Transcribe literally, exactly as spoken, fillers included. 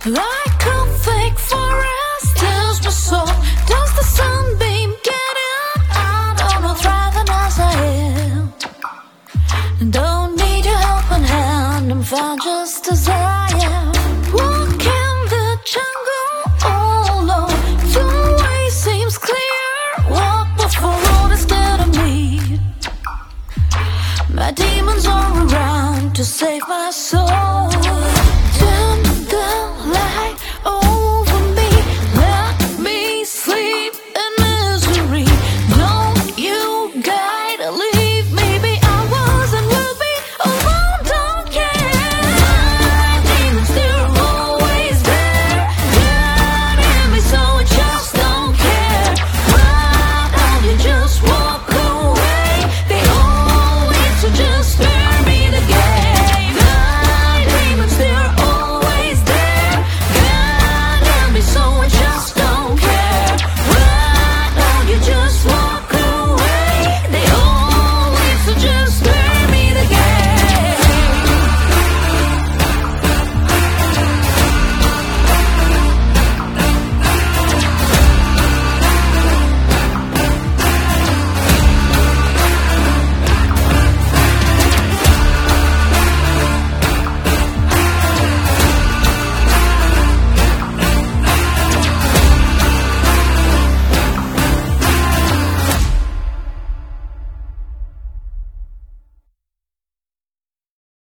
Like a fake forest, tells my soul. Does the sunbeam get in? I don't know, thriving as I am. Don't need your helping hand, I'm fine just as I am. Walk in the jungle all alone. The way seems clear. Walk before all is clear to me. My demons are around to save my soul.